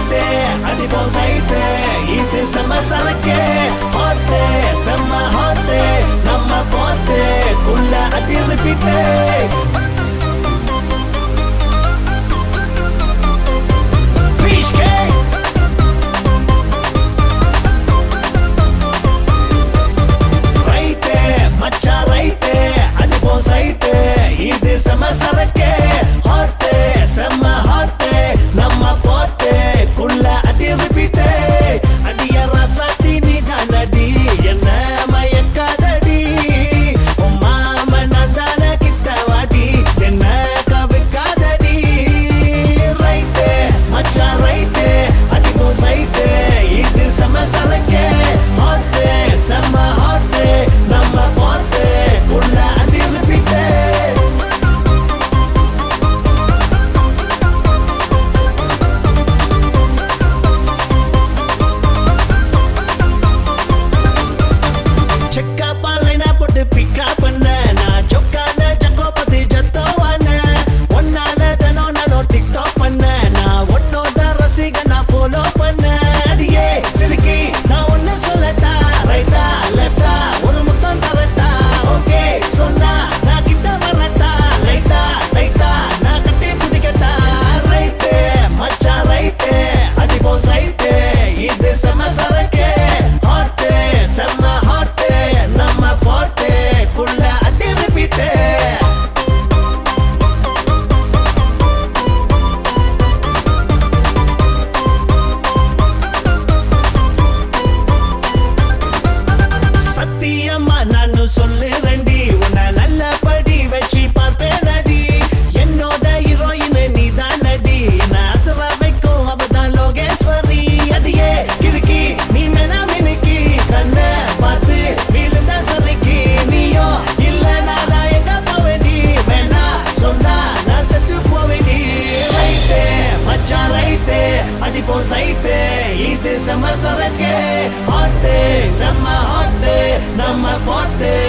right அடிப்போம் sight இது செம்ம சரக்கு ஹாட்டு செம்ம ஹாட்டு நம்ம போட்டு குள்ள அடி ரிப்பீட்டு ரைட்டு மச்சா ரைட்டு அடிப்போம் சைட்டு இது செம்ம சரக்கு ஹாட்டு செம்ம ஹாட்டு நம்ம போட்டு குள்ள அடி ரிப்பீட்டு அடிய ரசாத்தி நீ தானடி என்ன மயக்காதடி மாம நான் தான கிட்ட வாடி என்ன கவிக்காதடி ரைட்டு மச்சா ரைட்டு அடிப்போம் சைட்டு இது செம்ம சரக்கு ஹாட்டு செம்ம ஹாட்டு நம்ம போட்டு குள்ள அடி ரிப்பீட்டு சைட்டு இது செம்ம சரக்கு ஹாட்டு செம்ம ஹாட்டு நம்ம போட்டு